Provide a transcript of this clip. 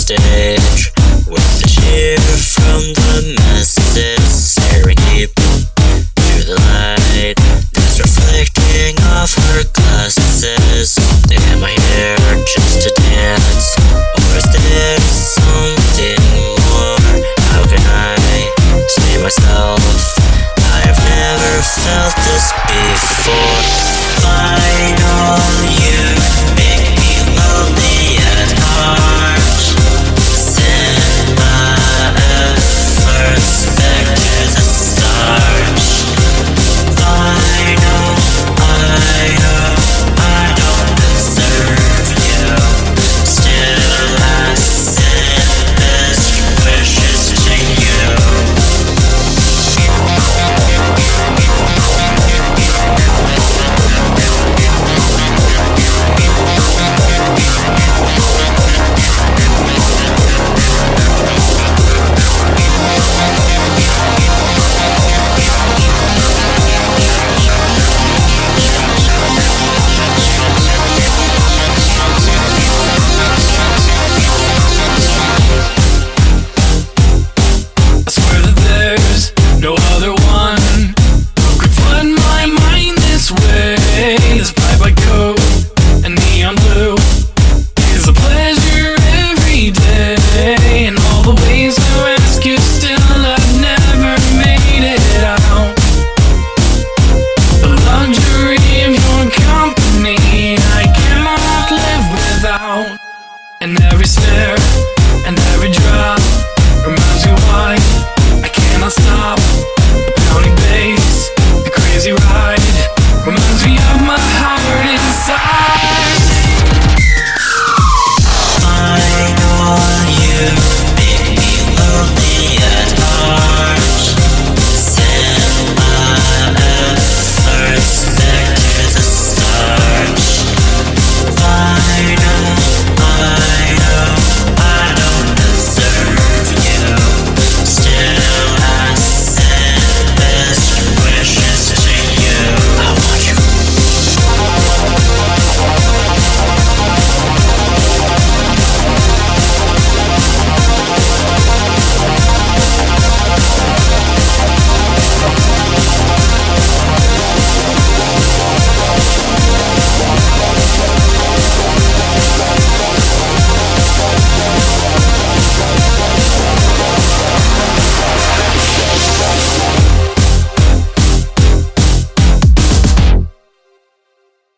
stage, with the cheer from the masses, staring deep through the light that's reflecting off her glasses. Am I here just to dance, or is there something more? How can I say myself? I've never felt this before. Final, you make me lonely at heart. Send my efforts back to the start. Final, I know I don't deserve you. Still I send best wishes to you. I swear that there's no other one who could flood my mind this way. This bright white coat and neon blue is a pleasure every day. And all the ways to ask you still I've never made it out. The luxury of your company I cannot live without. And every stare and every drop reminds me why I cannot stop.